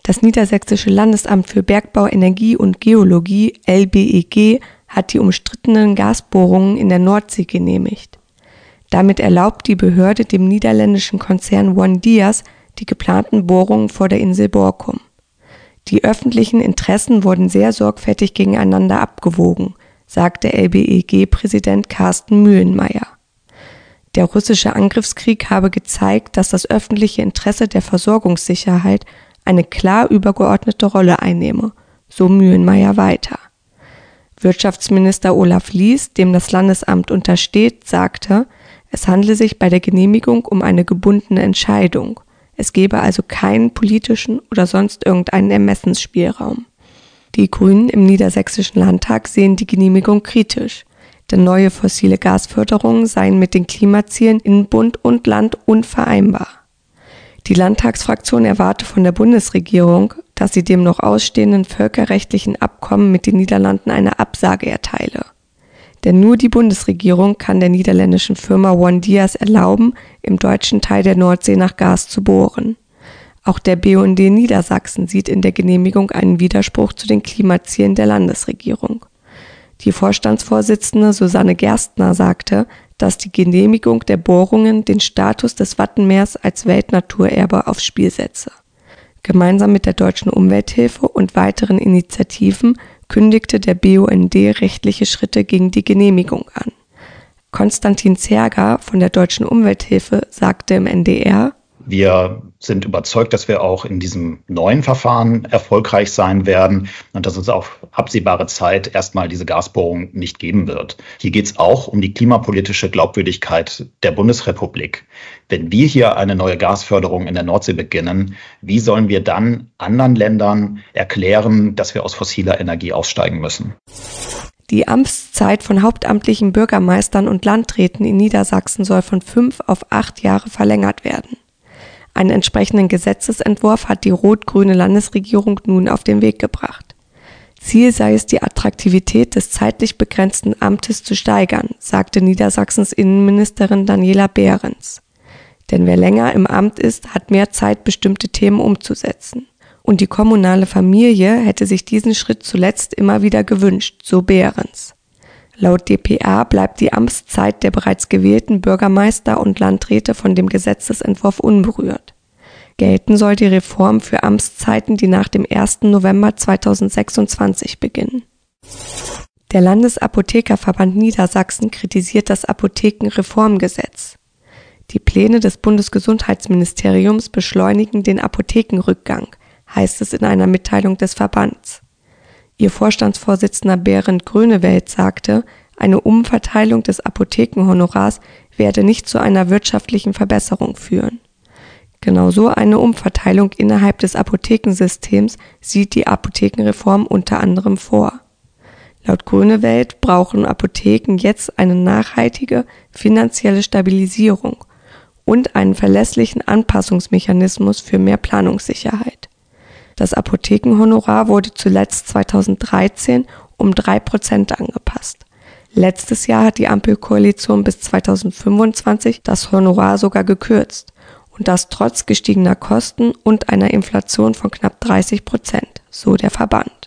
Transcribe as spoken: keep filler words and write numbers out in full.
Das Niedersächsische Landesamt für Bergbau, Energie und Geologie, L B E G, hat die umstrittenen Gasbohrungen in der Nordsee genehmigt. Damit erlaubt die Behörde dem niederländischen Konzern ONE-Dyas die geplanten Bohrungen vor der Insel Borkum. Die öffentlichen Interessen wurden sehr sorgfältig gegeneinander abgewogen, sagte L B E G-Präsident Carsten Mühlenmeier. Der russische Angriffskrieg habe gezeigt, dass das öffentliche Interesse der Versorgungssicherheit eine klar übergeordnete Rolle einnehme, so Mühlenmeier weiter. Wirtschaftsminister Olaf Lies, dem das Landesamt untersteht, sagte, es handle sich bei der Genehmigung um eine gebundene Entscheidung. Es gebe also keinen politischen oder sonst irgendeinen Ermessensspielraum. Die Grünen im Niedersächsischen Landtag sehen die Genehmigung kritisch, denn neue fossile Gasförderungen seien mit den Klimazielen in Bund und Land unvereinbar. Die Landtagsfraktion erwarte von der Bundesregierung, dass sie dem noch ausstehenden völkerrechtlichen Abkommen mit den Niederlanden eine Absage erteile. Denn nur die Bundesregierung kann der niederländischen Firma ONE-Dyas erlauben, im deutschen Teil der Nordsee nach Gas zu bohren. Auch der B U N D Niedersachsen sieht in der Genehmigung einen Widerspruch zu den Klimazielen der Landesregierung. Die Vorstandsvorsitzende Susanne Gerstner sagte, dass die Genehmigung der Bohrungen den Status des Wattenmeers als Weltnaturerbe aufs Spiel setze. Gemeinsam mit der Deutschen Umwelthilfe und weiteren Initiativen kündigte der B U N D rechtliche Schritte gegen die Genehmigung an. Konstantin Zerger von der Deutschen Umwelthilfe sagte im N D R: Wir sind überzeugt, dass wir auch in diesem neuen Verfahren erfolgreich sein werden und dass es auf absehbare Zeit erstmal diese Gasbohrung nicht geben wird. Hier geht es auch um die klimapolitische Glaubwürdigkeit der Bundesrepublik. Wenn wir hier eine neue Gasförderung in der Nordsee beginnen, wie sollen wir dann anderen Ländern erklären, dass wir aus fossiler Energie aussteigen müssen? Die Amtszeit von hauptamtlichen Bürgermeistern und Landräten in Niedersachsen soll von fünf auf acht Jahre verlängert werden. Einen entsprechenden Gesetzesentwurf hat die rot-grüne Landesregierung nun auf den Weg gebracht. Ziel sei es, die Attraktivität des zeitlich begrenzten Amtes zu steigern, sagte Niedersachsens Innenministerin Daniela Behrens. Denn wer länger im Amt ist, hat mehr Zeit, bestimmte Themen umzusetzen. Und die kommunale Familie hätte sich diesen Schritt zuletzt immer wieder gewünscht, so Behrens. Laut D P A bleibt die Amtszeit der bereits gewählten Bürgermeister und Landräte von dem Gesetzesentwurf unberührt. Gelten soll die Reform für Amtszeiten, die nach dem ersten November zweitausendsechsundzwanzig beginnen. Der Landesapothekerverband Niedersachsen kritisiert das Apothekenreformgesetz. Die Pläne des Bundesgesundheitsministeriums beschleunigen den Apothekenrückgang, heißt es in einer Mitteilung des Verbands. Ihr Vorstandsvorsitzender Berend Grönewald sagte, eine Umverteilung des Apothekenhonorars werde nicht zu einer wirtschaftlichen Verbesserung führen. Genauso eine Umverteilung innerhalb des Apothekensystems sieht die Apothekenreform unter anderem vor. Laut Grönewald brauchen Apotheken jetzt eine nachhaltige finanzielle Stabilisierung und einen verlässlichen Anpassungsmechanismus für mehr Planungssicherheit. Das Apothekenhonorar wurde zuletzt zweitausenddreizehn um drei Prozent angepasst. Letztes Jahr hat die Ampelkoalition bis zweitausendfünfundzwanzig das Honorar sogar gekürzt. Und das trotz gestiegener Kosten und einer Inflation von knapp dreißig Prozent, so der Verband.